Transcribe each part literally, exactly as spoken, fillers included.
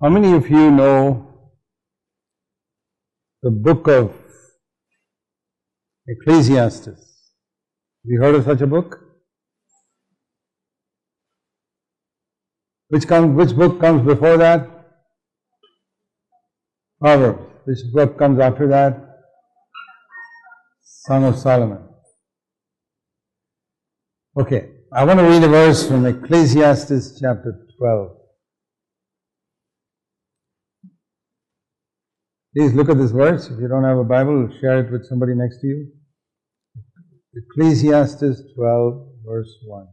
How many of you know the book of Ecclesiastes? Have you heard of such a book? Which comes, which book comes before that? Proverbs. Which book comes after that? Song of Solomon. Okay, I want to read a verse from Ecclesiastes chapter twelve. Please look at this verse. If you don't have a Bible, share it with somebody next to you. Ecclesiastes twelve, verse one.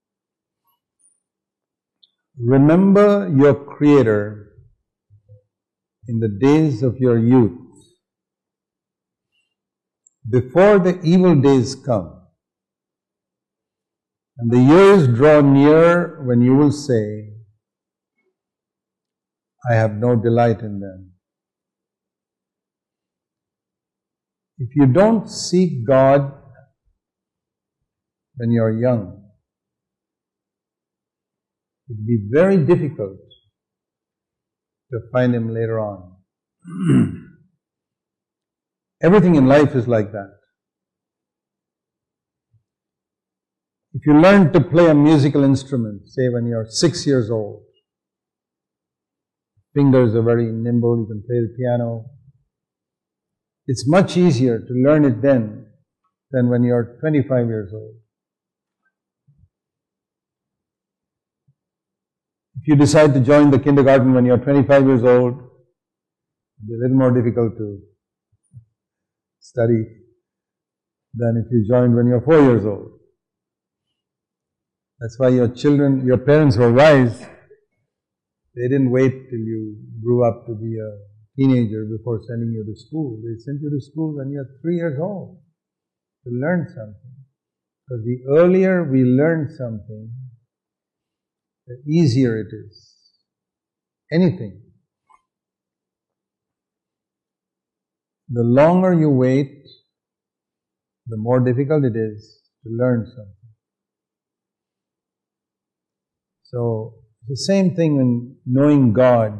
Remember your Creator in the days of your youth, before the evil days come, and the years draw near when you will say, I have no delight in them. If you don't seek God when you're young, it will be very difficult to find Him later on. Everything in life is like that. If you learn to play a musical instrument, say when you're six years old, fingers are very nimble, you can play the piano. It's much easier to learn it then than when you're twenty-five years old. If you decide to join the kindergarten when you're twenty-five years old, it'll be a little more difficult to study than if you joined when you're four years old. That's why your children, your parents were wise. They didn't wait till you grew up to be a teenager before sending you to school. They sent you to school when you're three years old to learn something. Because the earlier we learn something, the easier it is. Anything. The longer you wait, the more difficult it is to learn something. So, it's the same thing when knowing God.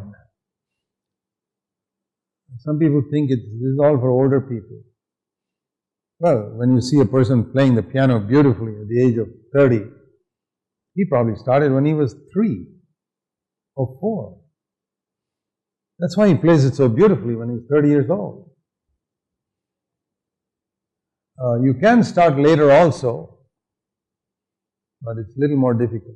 Some people think it's, this is all for older people. Well, when you see a person playing the piano beautifully at the age of thirty, he probably started when he was three or four. That's why he plays it so beautifully when he's thirty years old. Uh, you can start later also, but it's a little more difficult.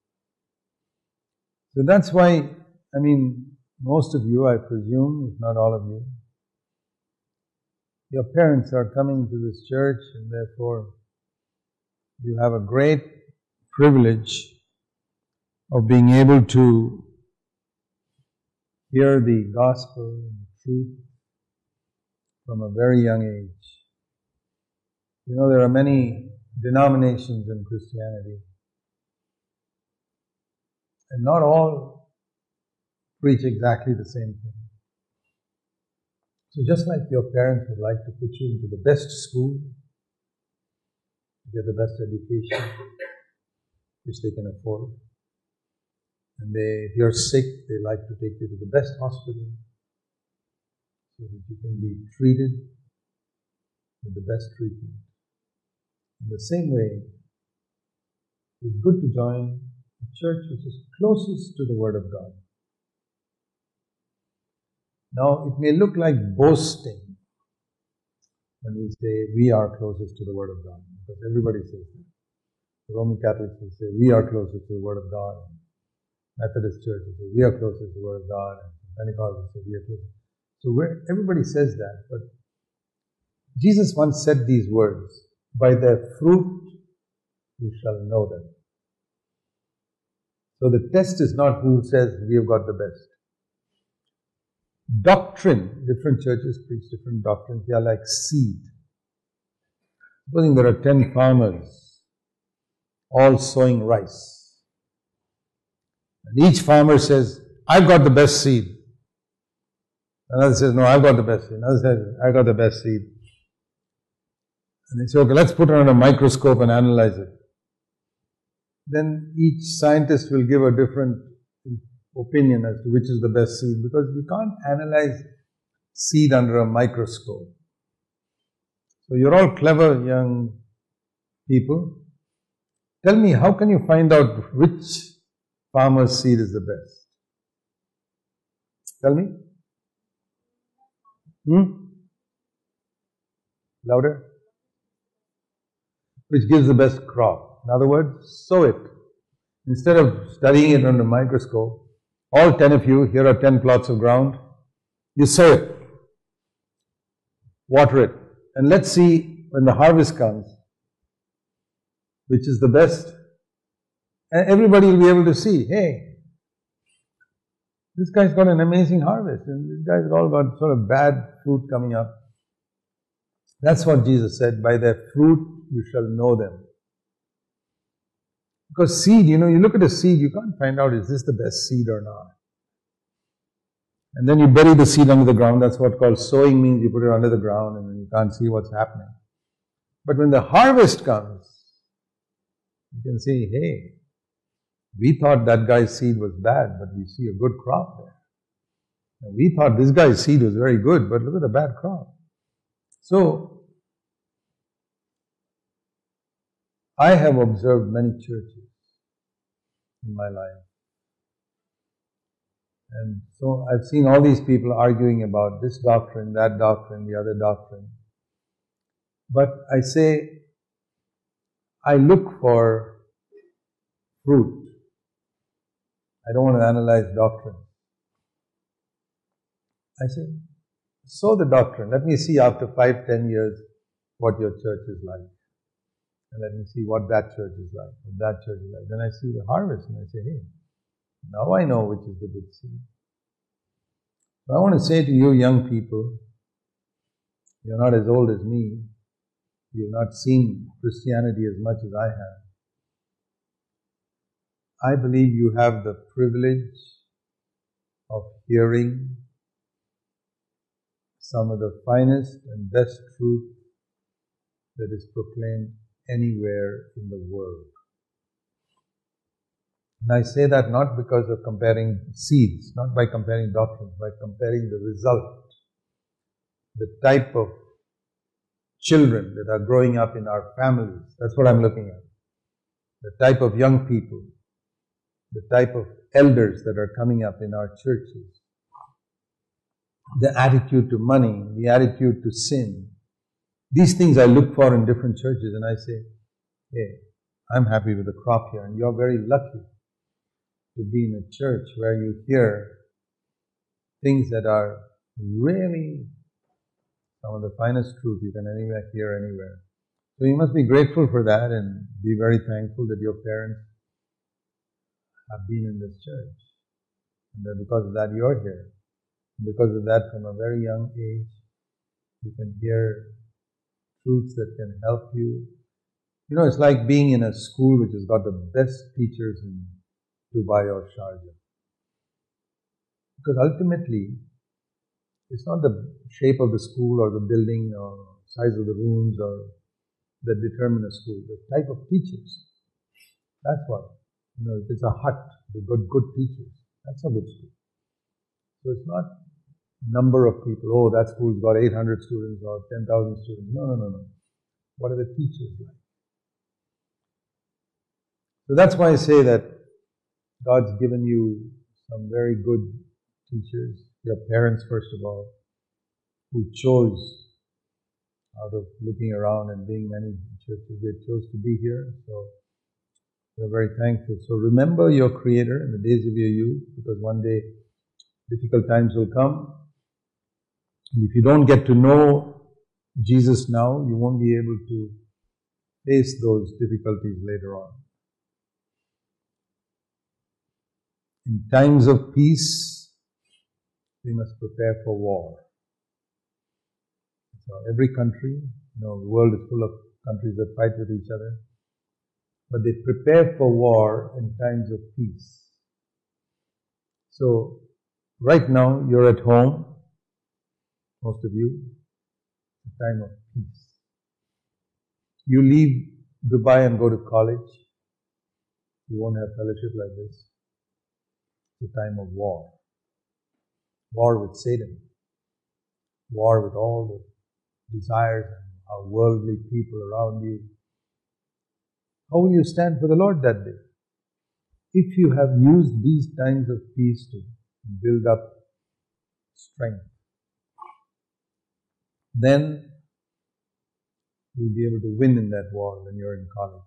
So that's why, I mean, most of you, I presume, if not all of you, your parents are coming to this church, and therefore you have a great privilege of being able to hear the gospel and the truth from a very young age. You know, there are many denominations in Christianity, and not all preach exactly the same thing. So just like your parents would like to put you into the best school, to get the best education, which they can afford, and they, if you're sick, they like to take you to the best hospital, so that you can be treated with the best treatment. In the same way, it's good to join a church which is closest to the Word of God. Now, it may look like boasting when we say we are closest to the Word of God, because everybody says that. The Roman Catholics will say we are closest to the Word of God, and Methodist Church will say we are closest to the Word of God, and Pentecostal will say we are closest. So everybody says that, but Jesus once said these words, by their fruit you shall know them. So the test is not who says we have got the best. Doctrine, different churches preach different doctrines. They are like seed. Supposing there are ten farmers all sowing rice, and each farmer says, I've got the best seed. Another says, no, I've got the best seed. Another says, I got the best seed. And they say, okay, let's put it under a microscope and analyze it. Then each scientist will give a different opinion as to which is the best seed, because we can't analyze seed under a microscope. So you're all clever young people. Tell me, how can you find out which farmer's seed is the best? Tell me. Hmm? Louder. Which gives the best crop. In other words, sow it. Instead of studying it under a microscope, all ten of you, here are ten plots of ground, you sow it, water it, and let's see when the harvest comes, which is the best. And everybody will be able to see, hey, this guy's got an amazing harvest, and this guy's all got sort of bad fruit coming up. That's what Jesus said, by their fruit you shall know them. Because seed, you know, you look at a seed, you can't find out, is this the best seed or not? And then you bury the seed under the ground. That's what called sowing means. You put it under the ground and then you can't see what's happening. But when the harvest comes, you can say, hey, we thought that guy's seed was bad, but we see a good crop there. And we thought this guy's seed was very good, but look at the bad crop. So, I have observed many churches in my life. And so I've seen all these people arguing about this doctrine, that doctrine, the other doctrine. But I say, I look for fruit. I don't want to analyze doctrine. I say, sow the doctrine. Let me see after five, ten years what your church is like. And let me see what that church is like, what that church is like. Then I see the harvest and I say, hey, now I know which is the good seed. So I want to say to you young people, you're not as old as me, you've not seen Christianity as much as I have. I believe you have the privilege of hearing some of the finest and best truth that is proclaimed anywhere in the world. And I say that not because of comparing seeds, not by comparing doctrines, by comparing the result, the type of children that are growing up in our families. That's what I'm looking at. The type of young people, the type of elders that are coming up in our churches, the attitude to money, the attitude to sin. These things I look for in different churches and I say, hey, I'm happy with the crop here, and you're very lucky to be in a church where you hear things that are really some of the finest truth you can anywhere hear anywhere. So you must be grateful for that and be very thankful that your parents have been in this church. And that because of that you're here. And because of that, from a very young age, you can hear truths that can help you. You know, it's like being in a school which has got the best teachers in Dubai or Sharjah. Because ultimately, it's not the shape of the school or the building or size of the rooms or that determine a school. The type of teachers. That's what. You know, if it's a hut, they've got good teachers. That's a good school. So it's not number of people. Oh, that school's got eight hundred students or ten thousand students. No, no, no, no. What are the teachers like? So that's why I say that God's given you some very good teachers, your parents first of all, who chose, out of looking around and being many churches, they chose to be here. So we're very thankful. So remember your Creator in the days of your youth, because one day difficult times will come. And if you don't get to know Jesus now, you won't be able to face those difficulties later on. In times of peace, we must prepare for war. So every country, you know, the world is full of countries that fight with each other, but they prepare for war in times of peace. So right now you're at home, most of you, it's a time of peace. You leave Dubai and go to college, you won't have fellowship like this. It's a time of war. War with Satan. War with all the desires and our worldly people around you. How will you stand for the Lord that day? If you have used these times of peace to build up strength, then you'll be able to win in that war when you're in college.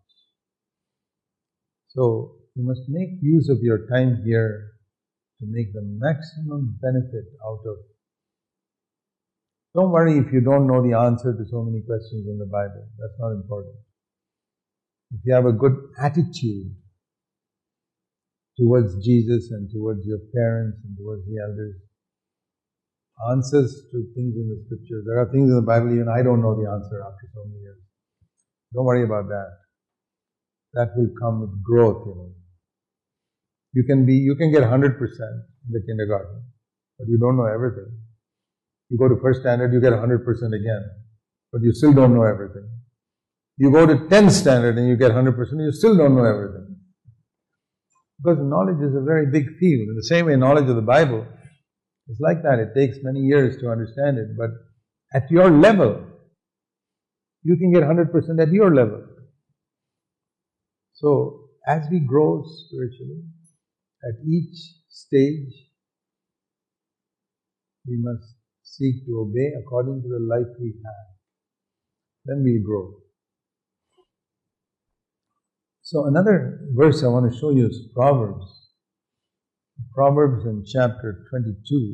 So you must make use of your time here to make the maximum benefit out of. Don't worry if you don't know the answer to so many questions in the Bible. That's not important. If you have a good attitude towards Jesus and towards your parents and towards the elders, answers to things in the scriptures. There are things in the Bible even I don't know the answer after so many years. Don't worry about that. That will come with growth, you know. You can be, you can get one hundred percent in the kindergarten, but you don't know everything. You go to first standard, you get one hundred percent again, but you still don't know everything. You go to tenth standard and you get one hundred percent, you still don't know everything. Because knowledge is a very big field. In the same way, knowledge of the Bible is like that. It takes many years to understand it, but at your level, you can get one hundred percent at your level. So, as we grow spiritually, at each stage, we must seek to obey according to the life we have. Then we'll grow. So another verse I want to show you is Proverbs. Proverbs in chapter twenty-two.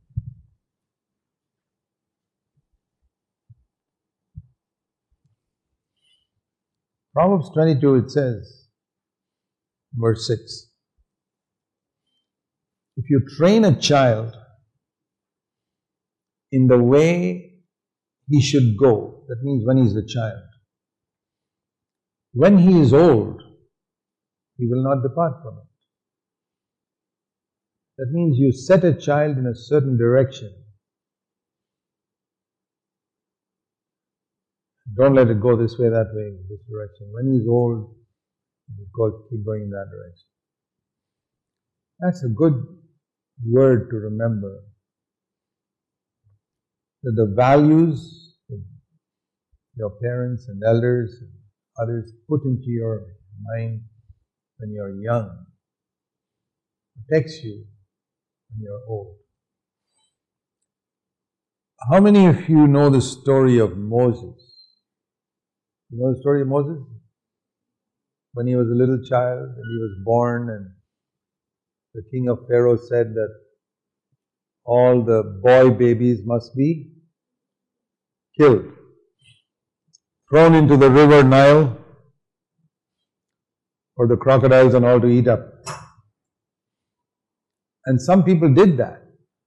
Proverbs twenty-two, it says, verse six, if you train a child in the way he should go, that means when he is a child, when he is old, he will not depart from it. That means you set a child in a certain direction. Don't let it go this way, that way, this direction. When he's old, you go, keep going in that direction. That's a good word to remember. That the values that your parents and elders and others put into your mind when you're young protects you when you're old. How many of you know the story of Moses? You know the story of Moses? When he was a little child and he was born, and the king of Pharaoh said that all the boy babies must be killed, thrown into the river Nile for the crocodiles and all to eat up. And some people did that.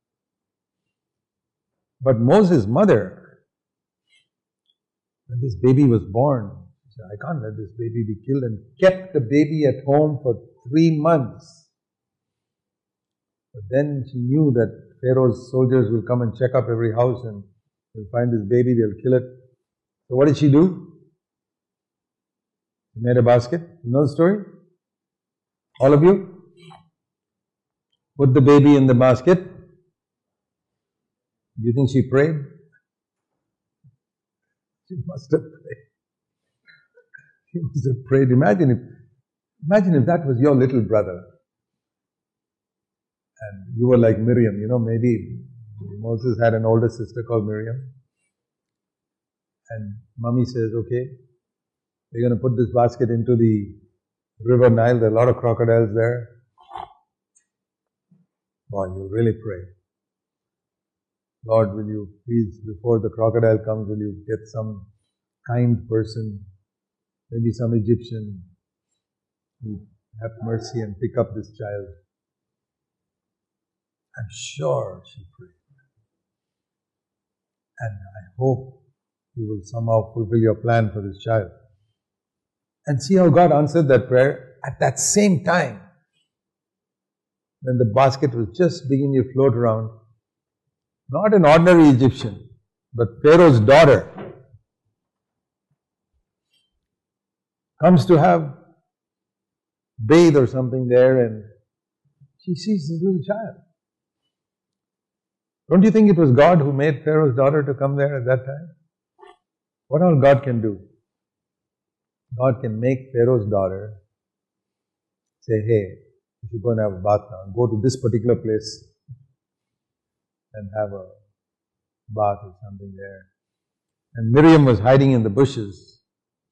But Moses' mother, when this baby was born, she said, I can't let this baby be killed, and kept the baby at home for three months. But then she knew that Pharaoh's soldiers will come and check up every house and they'll find this baby, they'll kill it. So what did she do? She made a basket. You know the story? All of you? Put the baby in the basket. Do you think she prayed? She must have prayed. She must have prayed. Imagine if, imagine if that was your little brother. And you were like Miriam. You know, maybe Moses had an older sister called Miriam. And mommy says, okay, we're going to put this basket into the river Nile. There are a lot of crocodiles there. Boy, you'll really pray. Lord, will you please, before the crocodile comes, will you get some kind person, maybe some Egyptian, who have mercy and pick up this child. I'm sure she prayed. And I hope you will somehow fulfill your plan for this child. And see how God answered that prayer at that same time. When the basket was just beginning to float around, not an ordinary Egyptian, but Pharaoh's daughter comes to have bathe or something there, and She sees this little child. Don't you think it was God who made Pharaoh's daughter to come there at that time? What all God can do? God can make Pharaoh's daughter say, hey, if you're going to have a bath now, go to this particular place and have a bath or something there. And Miriam was hiding in the bushes.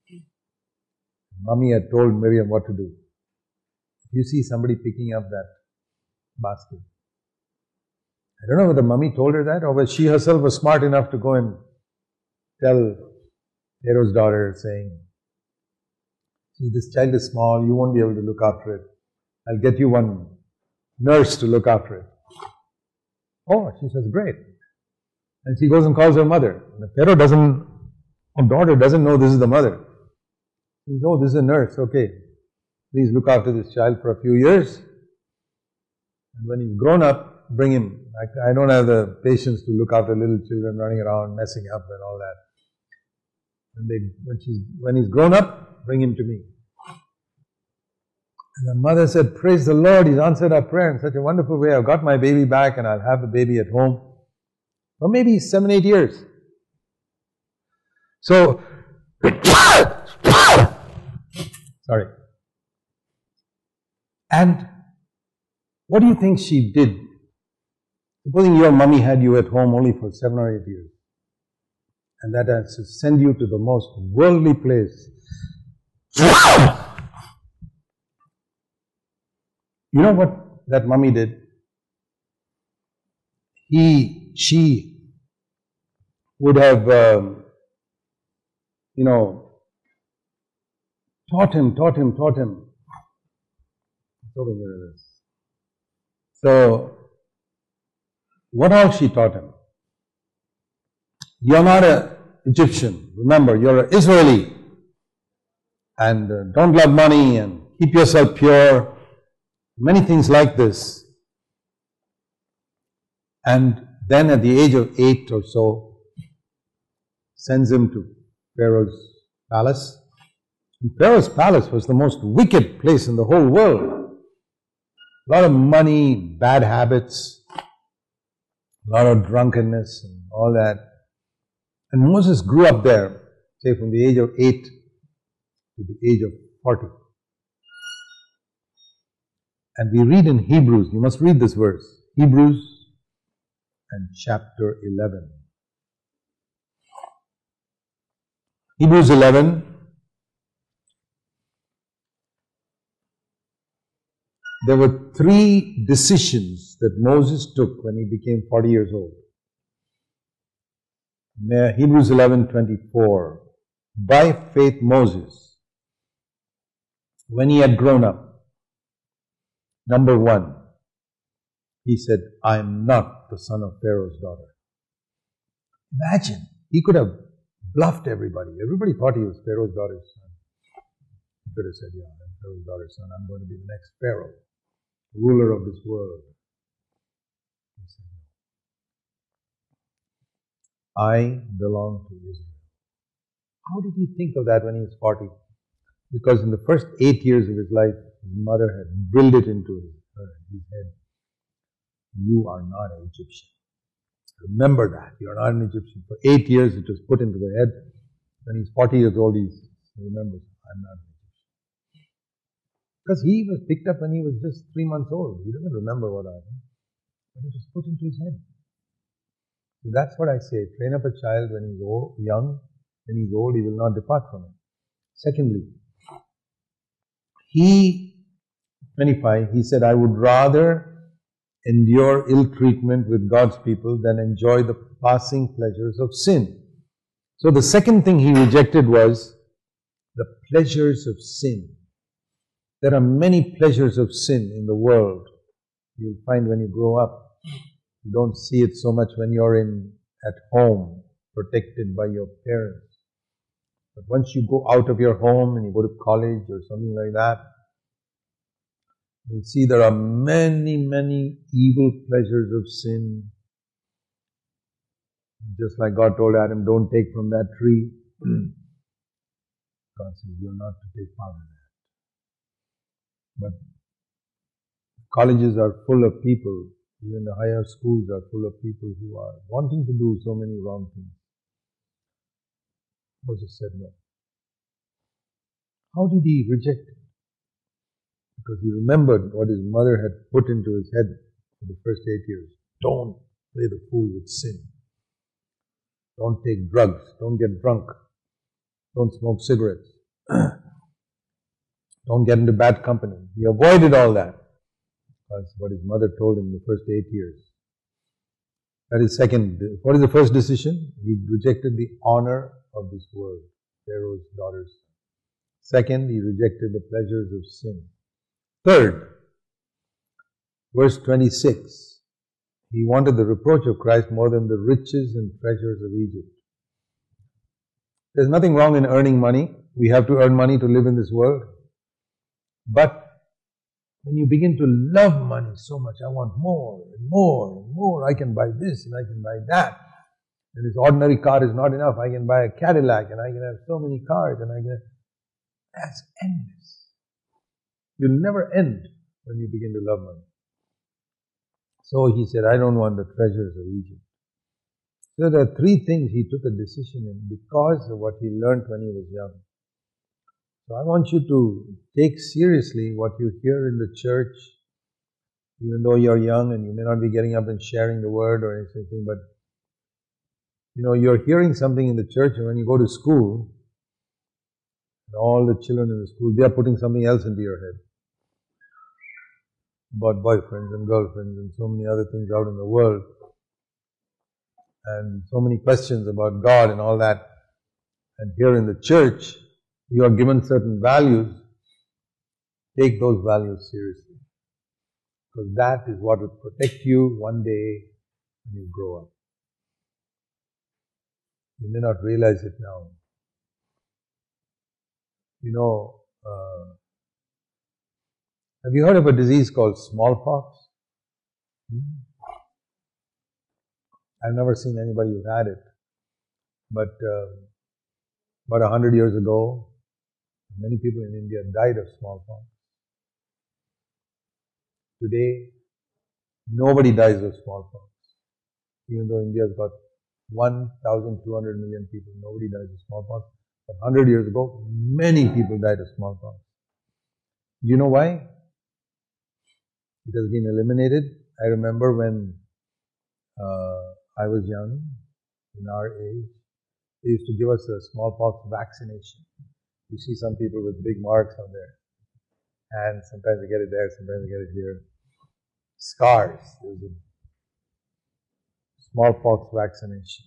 Mummy had told Miriam what to do. If you see somebody picking up that basket, I don't know whether Mummy told her that or whether she herself was smart enough to go and tell Pharaoh's daughter saying, see, this child is small, you won't be able to look after it. I'll get you one nurse to look after it. Oh, she says, great. And she goes and calls her mother. And the Pharaoh doesn't, her daughter doesn't know this is the mother. She says, oh, this is a nurse, okay. Please look after this child for a few years. And when he's grown up, bring him. I, I don't have the patience to look after little children running around, messing up and all that. And they, when, she's, when he's grown up, bring him to me. And the mother said, praise the Lord, He's answered our prayer in such a wonderful way. I've got my baby back and I'll have the baby at home. Or maybe seven, eight years. So, sorry. And what do you think she did? Supposing your mummy had you at home only for seven or eight years. And that has to send you to the most worldly place. You know what that mummy did? He, she would have, um, you know, taught him, taught him, taught him. It's over here it is. So, what all she taught him? You're not an Egyptian. Remember, you're an Israeli. And uh, don't love money and keep yourself pure. Many things like this. And then at the age of eight or so, sends him to Pharaoh's palace. And Pharaoh's palace was the most wicked place in the whole world. A lot of money, bad habits, a lot of drunkenness and all that. And Moses grew up there, say from the age of eight to the age of forty. And we read in Hebrews, you must read this verse, Hebrews and chapter eleven. Hebrews eleven, there were three decisions that Moses took when he became forty years old. Hebrews eleven twenty-four. By faith Moses, when he had grown up, number one, he said, I am not the son of Pharaoh's daughter. Imagine, he could have bluffed everybody. Everybody thought he was Pharaoh's daughter's son. He could have said, yeah, I'm Pharaoh's daughter's son. I'm going to be the next Pharaoh, ruler of this world. He said, no. I belong to Israel. How did he think of that when he was forty? Because in the first eight years of his life, his mother had drilled it into his, uh, his head. You are not an Egyptian. Remember that. You are not an Egyptian. For eight years it was put into the head. When he's forty years old, he remembers, I'm not an Egyptian. Because he was picked up when he was just three months old. He doesn't remember what happened. But it was put into his head. So that's what I say. Train up a child when he's old, young. When he's old, he will not depart from it. Secondly, he, twenty-five, he said, I would rather endure ill treatment with God's people than enjoy the passing pleasures of sin. So the second thing he rejected was the pleasures of sin. There are many pleasures of sin in the world. You'll find when you grow up. You don't see it so much when you're in at home, protected by your parents. But once you go out of your home and you go to college or something like that, you'll see there are many, many evil pleasures of sin. Just like God told Adam, don't take from that tree. God says, you're not to take part of that. But colleges are full of people, even the higher schools are full of people who are wanting to do so many wrong things. Moses said no. How did he reject it? Because he remembered what his mother had put into his head for the first eight years. Don't play the fool with sin. Don't take drugs. Don't get drunk. Don't smoke cigarettes. Don't get into bad company. He avoided all that. That's what his mother told him the first eight years. That is second. What is the first decision? He rejected the honor of this world, Pharaoh's daughters. Second, he rejected the pleasures of sin. Third, verse twenty-six, he wanted the reproach of Christ more than the riches and treasures of Egypt. There's nothing wrong in earning money. We have to earn money to live in this world. But when you begin to love money so much, I want more and more and more, I can buy this and I can buy that. And this ordinary car is not enough. I can buy a Cadillac and I can have so many cars and I can have... That's endless. You'll never end when you begin to love money. So he said, I don't want the treasures of Egypt. So there are three things he took a decision in because of what he learned when he was young. So I want you to take seriously what you hear in the church, even though you're young and you may not be getting up and sharing the word or anything, but you know, you're hearing something in the church, and when you go to school, and all the children in the school, they are putting something else into your head about boyfriends and girlfriends and so many other things out in the world, and so many questions about God and all that. And here in the church, you are given certain values. Take those values seriously, because that is what will protect you one day when you grow up. You may not realize it now. You know, uh, have you heard of a disease called smallpox? Hmm? I've never seen anybody who had it, but uh, about a hundred years ago, many people in India died of smallpox. Today, nobody dies of smallpox. Even though India's got one thousand two hundred million people, nobody dies of smallpox. But a hundred years ago, many people died of smallpox. Do you know why? It has been eliminated. I remember when uh, I was young, in our age, they used to give us a smallpox vaccination. You see some people with big marks on their hands, sometimes they get it there, sometimes they get it here. Scars. There's a smallpox vaccination.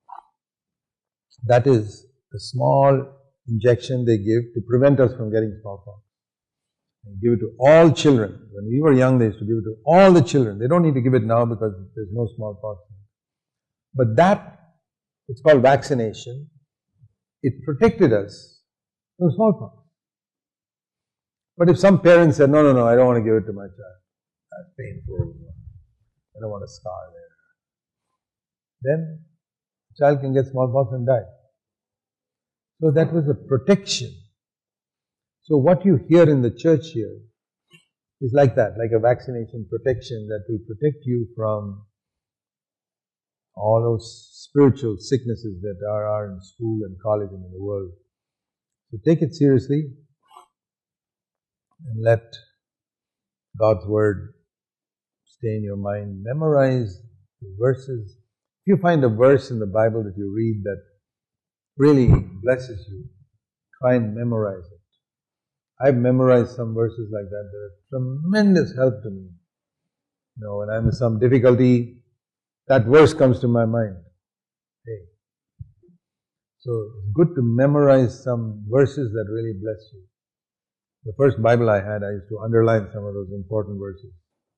That is a small injection they give to prevent us from getting smallpox. They give it to all children. When we were young, they used to give it to all the children. They don't need to give it now because there's no smallpox. But that, it's called vaccination. It protected us from smallpox. But if some parents said, no, no, no, I don't want to give it to my child, that's painful, I don't want a scar there, then the child can get smallpox and die. So that was a protection. So what you hear in the church here is like that, like a vaccination protection that will protect you from all those spiritual sicknesses that are, are in school and college and in the world. So take it seriously and let God's word stay in your mind. Memorize the verses. If you find a verse in the Bible that you read that really blesses you, try and memorize it. I've memorized some verses like that. They're a tremendous help to me. You know, when I'm in some difficulty, that verse comes to my mind. Hey. So it's good to memorize some verses that really bless you. The first Bible I had, I used to underline some of those important verses.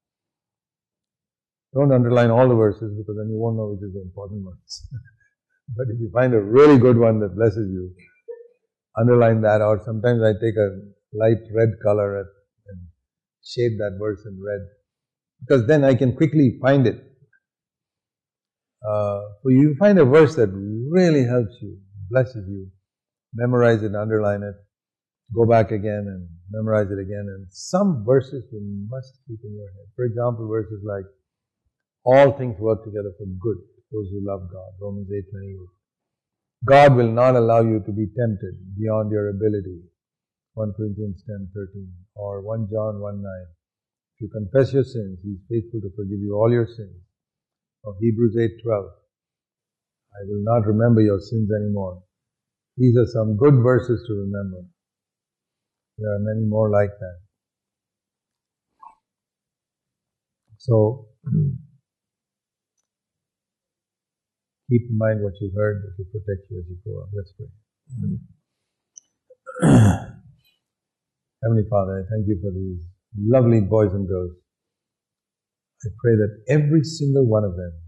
Don't underline all the verses because then you won't know which is the important ones. But if you find a really good one that blesses you, underline that, or sometimes I take a light red color and shade that verse in red, because then I can quickly find it. Uh, so you find a verse that really helps you, blesses you, memorize it, underline it, go back again and memorize it again. And some verses you must keep in your head. For example, verses like, all things work together for good, those who love God, Romans eight twenty-eight. God will not allow you to be tempted beyond your ability, First Corinthians ten thirteen, or First John one nine. If you confess your sins, He is faithful to forgive you all your sins. Or Hebrews eight twelve. I will not remember your sins anymore. These are some good verses to remember. There are many more like that. So, keep in mind what you heard. It will protect you as you grow up. Let's pray. Heavenly Father, I thank you for these lovely boys and girls. I pray that every single one of them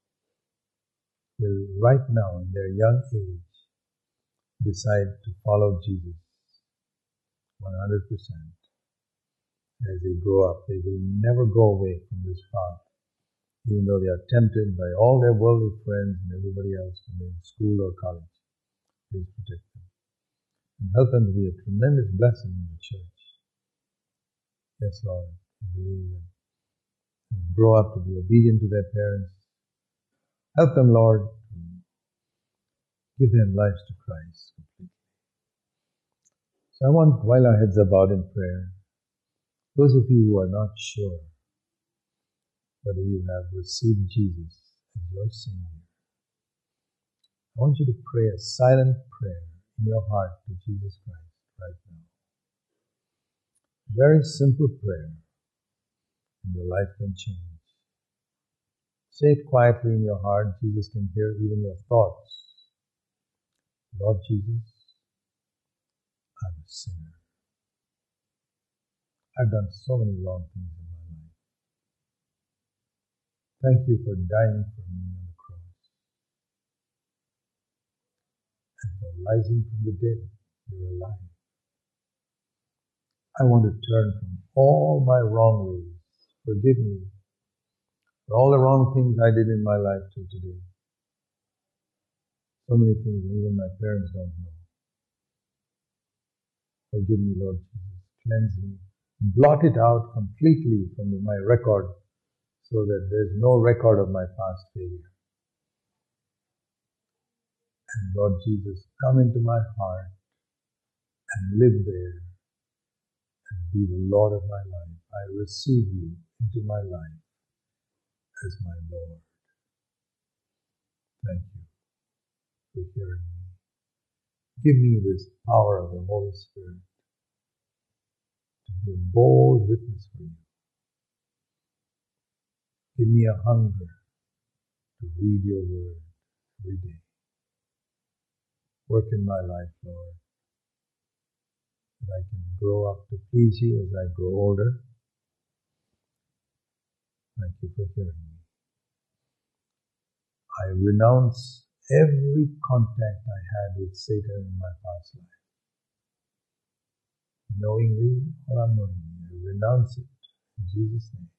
will right now in their young age decide to follow Jesus one hundred percent. As they grow up, they will never go away from this path, even though they are tempted by all their worldly friends and everybody else when they're in school or college. Please protect them and help them to be a tremendous blessing in the church. Yes, Lord, I believe that they grow up to be obedient to their parents. Help them, Lord, to give their lives to Christ completely. So I want, while our heads are bowed in prayer, those of you who are not sure whether you have received Jesus as your Savior, I want you to pray a silent prayer in your heart to Jesus Christ right now. Very simple prayer, and your life can change. Say it quietly in your heart. Jesus can hear even your thoughts. Lord Jesus, I'm a sinner. I've done so many wrong things in my life. Thank you for dying for me on the cross and for rising from the dead. You're alive. I want to turn from all my wrong ways. Forgive me for all the wrong things I did in my life till today. So many things even my parents don't know. Forgive me, Lord Jesus. Cleanse me. Blot it out completely from my record so that there's no record of my past failure. And Lord Jesus, come into my heart and live there and be the Lord of my life. I receive you into my life as my Lord. Thank you for hearing me. Give me this power of the Holy Spirit to be a bold witness for you. Give me a hunger to read your word every day. Work in my life, Lord, that I can grow up to please you as I grow older. Thank you for hearing me. I renounce every contact I had with Satan in my past life. Knowingly or unknowingly, I renounce it in Jesus' name.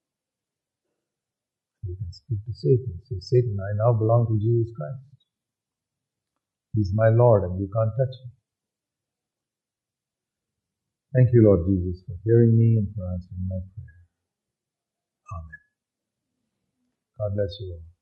You can speak to Satan. Say, Satan, I now belong to Jesus Christ. He's my Lord and you can't touch me. Thank you, Lord Jesus, for hearing me and for answering my prayer. Amen. God bless you all.